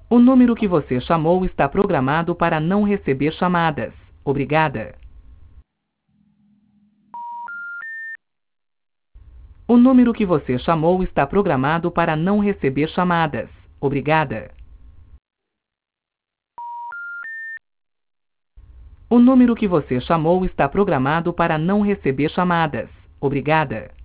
O número que você chamou está programado para não receber chamadas. Obrigada. O número que você chamou está programado para não receber chamadas. Obrigada. O número que você chamou está programado para não receber chamadas. Obrigada.